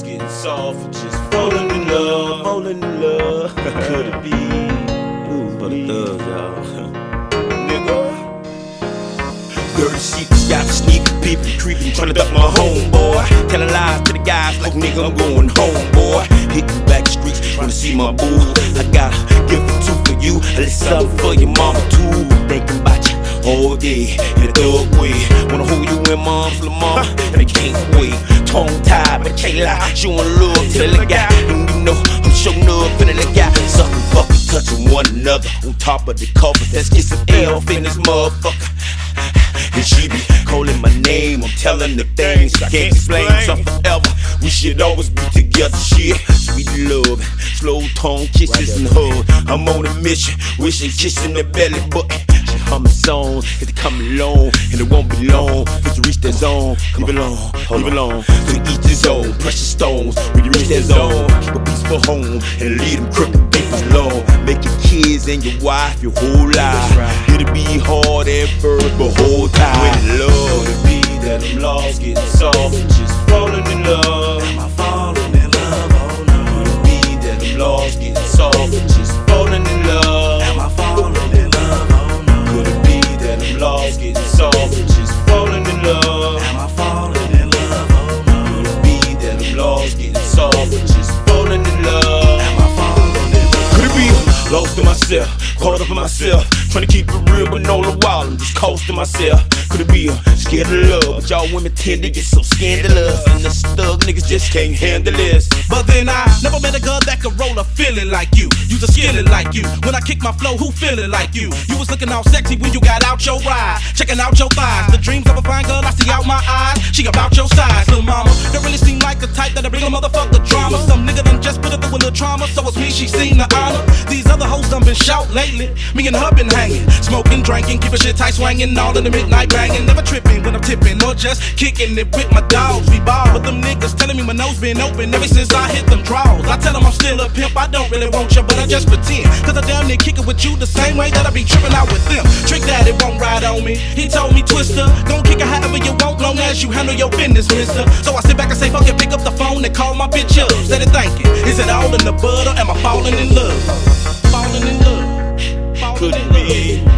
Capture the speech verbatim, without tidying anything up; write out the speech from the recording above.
laws getting soft, just falling in love, falling in love. Could it be? Ooh, but it does, y'all. Nigga. Dirty sheets, got sneaking, peeping, creeping, trying to duck my homeboy. Telling lies to the guys like, nigga, I'm going home, boy. Hitting back the streets, wanna see my boo. I got a gift or two for you, a little something for your mama too. Thinking about you all day in a thug way. Wanna hold you in my arms, little mama, and I can't wait. Tongue tied, but can't lie, showing love to the guy. And you know I'm showing up in the guy. Sucking, fucking, touching one another on top of the cover. Let's get some L in this motherfucker. And she be calling my name, I'm telling the things I can't explain. So forever, we should always be together. Shit, sweet love, slow tongue kisses and hugs. I'm on a mission, wishing kissing the belly button. She humming songs, if they come along, and it won't be long. Cause you reach that zone, leave it alone, leave it alone. To each his own, precious stones. When you reach that zone, keep a peaceful home, and leave them crooked papers alone. Make your kids and your wife your whole life. It'll be hard at first, but hold tight. When love to be that them laws getting soft, just falling in love. Am I falling in love? Oh no. Could it be that them laws getting soft, just falling in love? Am I falling in love? Oh no. Could it be that them laws getting soft, just falling in love? Am I falling in love? Oh no. Could it be that them laws getting soft, just falling in love? Am I falling in love? Could it be lost in myself, caught up in myself, trying to keep it real, but all the while I'm just coasting myself. Could it be a scared of love? But y'all women tend to get so scandalous, and the thug niggas just can't handle this. But then I never met a girl that could roll a feeling like you. You just skillin' like you. When I kick my flow, who feelin' like you? You was looking all sexy when you got out your ride, checking out your thighs. The dreams of a fine girl I see out my eyes. She about your size, little mama. Don't really seem like the type that'll bring a motherfucker drama. Some nigga done just put her through a little trauma, so it's me she seen the honor. These other hoes done been shout lately. Me and her been hanging, smoking, drinking, keeping shit tight, swanging all in the midnight banging. Never tripping when I'm tipping, or just kicking it with my dogs. We ball, but them niggas telling me my nose been open ever since I hit them draws. I tell them I'm still a pimp, I don't really want you, but I just pretend. Cause I damn near kick it with you the same way that I be tripping out with them. Trick that it won't ride on me. He told me, Twister, gon' kick it however you want, long as you handle your business, mister. So I sit back and say, fuck it, pick up the phone and call my bitch up. Steady thinking, is it all in the bud or am I falling in love? Falling in love. Falling Could in it be? love.